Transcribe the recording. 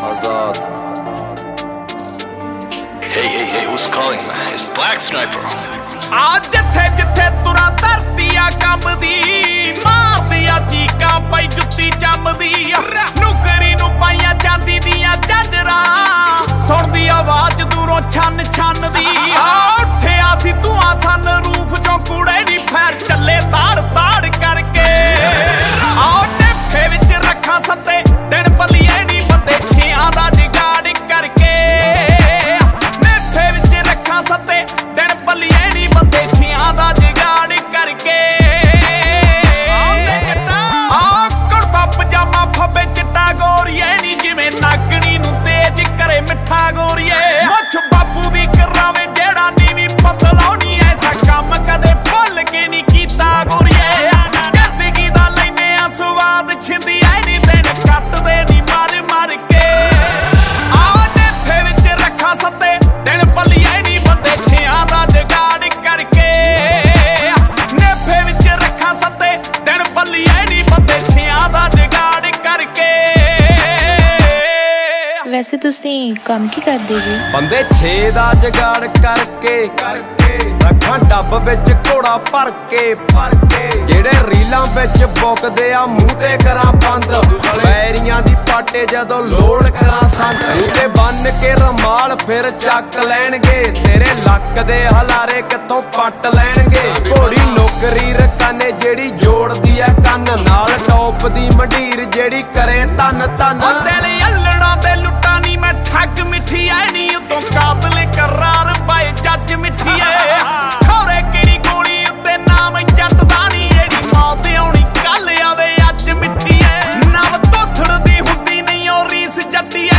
Azad. Hey, who's calling, man? It's Black Sniper. आज जिथे जिथे तुरा धरती आ कंबदी मारदी आ चीकां पई जुत्ती चमदी नुकरी नूं पाईआं चांदी दियां झांजरां सुणदी आवाज़ दूरों छन छन दी उठिया सी धुआं सन रूफ चों कूड़े नी फैर चले ताड़ ताड़ करके निफे विच रखां सत्ते दिन भलिए नी बंदे छियां दा जुगाड़ करके निफे विच रखां सत्ते दिन भलिए नी बंदे छियां दा जुगाड़ करके कुर्ता पजामा फब्बे चिट्टा गोरीए नी जिवें नागणी नूं तेज करे मिठा गोरीए मुछ बापू दी करावे जेड़ा नीवी पतलाउणी ऐसा काम कदे भुल के नी कीता गोरीए जिंदगी दा लैने आ स्वाद छिंदी ऐ नी दिन कटदे नी मर मर के निफे विच रखा सत्ते दिन भलिए नी बंदे छियां दा जुगाड़ करके निफे विच रखा सत्ते दिन भलिए नी बंदे छियां दा जुगाड़ करके वैसे ਤੁਸੀਂ ਕੰਮ ਕੀ ਕਰਦੇ ਜੀ? ਬੰਦੇ 6 ਦਾ ਜਗਾੜ ਕਰਕੇ ਰੱਖਾਂ ਡੱਬ ਵਿੱਚ ਘੋੜਾ ਭਰ ਕੇ ਜਿਹੜੇ ਰੀਲਾਂ ਵਿੱਚ ਬੁੱਕਦੇ ਆ ਮੂੰਹ ਤੇ ਕਰਾਂ ਬੰਦ ਵੈਰੀਆਂ ਦੀ ਪਾਟੇ ਜਦੋਂ ਲੋੜ ਕਰਾਂ ਸੰਦ ਮੂੰਹ ਤੇ ਬੰਨ ਕੇ ਰਮਾਲ ਫਿਰ ਚੱਕ ਲੈਣਗੇ ਤੇਰੇ ਲੱਕ ਦੇ ਹਲਾਰੇ ਕਿੱਥੋਂ ਪੱਟ ਲੈਣਗੇ ਘੋੜੀ ਨੌਕਰੀ ਰਕਾਨੇ ਜਿਹੜੀ ਜੋੜਦੀ ਆ ਕੰਨ ਨਾਲ ਟੌਪ ਦੀ ਮੰਡੀਰ ਜਿਹੜੀ ਕਰੇ ਧੰਨ ਧੰਨ ਤੇਰੇ ਅਲੜਾਂ ਤੇ ਲੁੱਟਾਂ ਨੀ ਮੈਂ ਠੱਗ ਮਿੱਠੀ ਐ ਨੀ ਉਤੋਂ ਕਾਬਲੇ ਕਰਾਰ ਪਾਏ ਜੱਜ ਮਿੱਠੀ ਐ ਖੌਰੇ ਕਿਹੜੀ ਗੋਲੀ ਉੱਤੇ ਨਾਮ ਜੱਟ ਦਾ ਨੀ ਜਿਹੜੀ ਮੌਤ ਆਉਣੀ ਕੱਲ ਆਵੇ ਅੱਜ ਮਿੱਠੀ ਐ ਨਵ ਤੋਥੜ ਦੀ ਹੁੰਦੀ ਨਹੀਂ ਉਹ ਰੀਸ ਜੱਟੀ ਐ